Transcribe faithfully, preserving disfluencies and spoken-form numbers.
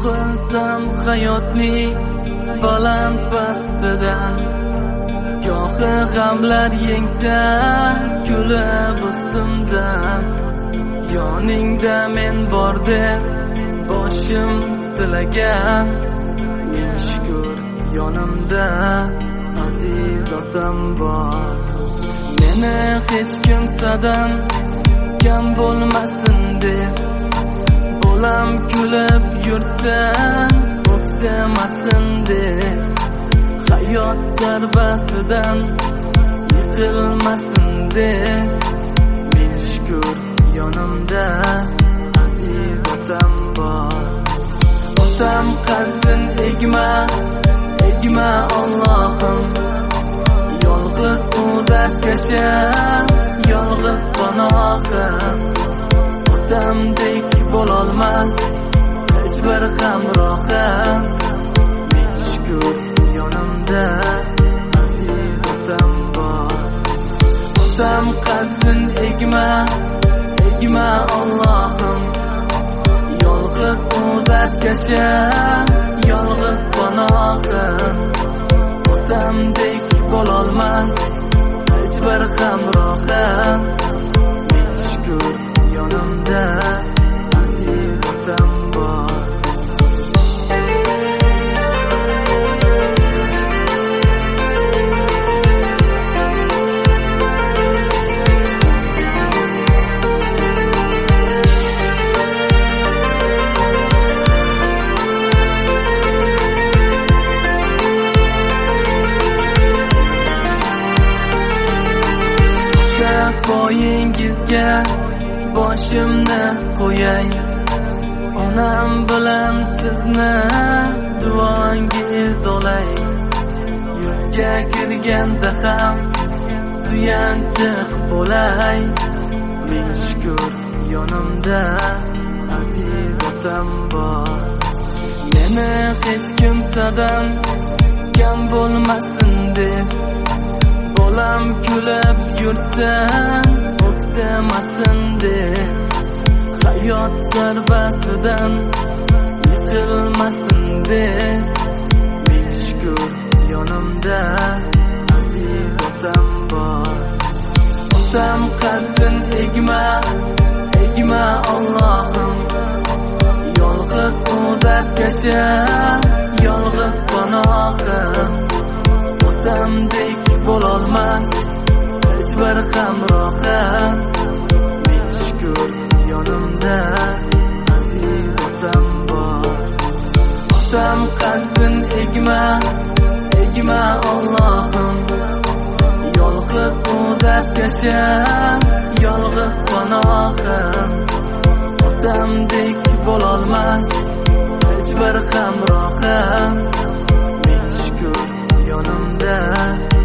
Yiqilsam hayotning baland pastidan, gohi g'amlar yengsa kulib ustimdan. Yoningda men bor deb boshim silagan, ming shukr yonimda aziz otam bor. Meni hech kimsadan kam bo'lmasin deb bo'lam kulib yursan, o'ksamasin deb hayot zarbasidan yiqilmasin deb ming shukr yonimda aziz otam bor. Otam qaddin egma, egma Allohim, yolg'iz u dardkasham, yolg'iz panohim. Otamdek bo'lolmas hech bir hamrohim, ming shukr yonimda aziz otam bor. Otam qaddin egma, egma Allohim, yolg'iz u dardkasham, yolg'iz panohim. Otamdek bo'lolmas hech bir hamrohim, ming shukr yonimda aziz otam bor. Poyingizga boshimni qo'yay, onam bilan sizni duongiz olay. Yuzga kirganda ham suyanchiq bo'lay, ming shukr yonimda aziz otam bor. Meni hech kimsadan kam bo'lmasin deb bo'lam kulib yursan, o'ksamasin deb hayot zarbasidan yiqilmasin deb ming shukr yonimda aziz otam bor. Otam qaddin egma, egma Allohim, yolg'iz u dardkasham, yolg'iz panohim. Otamdek bo'lolmas hech bir hamrohim, ming shukr yonimda aziz otam bor. Otam qaddin egma, egma Allohim, yolg'iz u dardkasham, yolg'iz panohim. Otamdek bo'lolmas hech bir hamrohim, ming shukr yonimda